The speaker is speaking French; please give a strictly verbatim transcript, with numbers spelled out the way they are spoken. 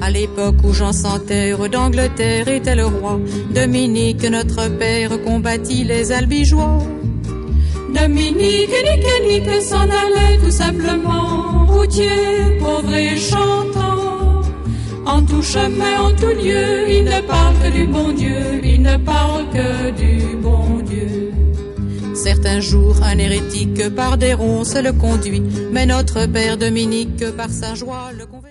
À l'époque où Jean sans terre d'Angleterre était le roi, Dominique, notre père, combattit les albigeois. Dominique, nique, nique, s'en allait tout simplement, routier, pauvre et chantant. En tout chemin, en tout lieu, il ne parle que du bon Dieu, il ne parle que du bon Dieu. Certains jours, un hérétique par des ronces le conduit, mais notre père Dominique, par sa joie, le convainc.